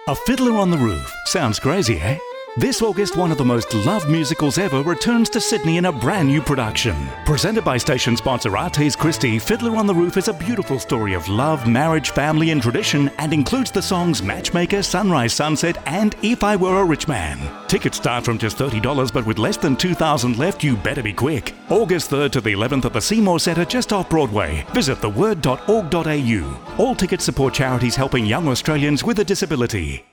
A Fiddler on the Roof. Sounds crazy, eh? This August, one of the most loved musicals ever returns to Sydney in a brand new production. Presented by station sponsor Artis Christie, Fiddler on the Roof is a beautiful story of love, marriage, family and tradition, and includes the songs Matchmaker, Sunrise Sunset and If I Were a Rich Man. Tickets start from just $30, but with less than 2,000 left, you better be quick. August 3rd to the 11th at the Seymour Centre just off Broadway. Visit theword.org.au. All tickets support charities helping young Australians with a disability.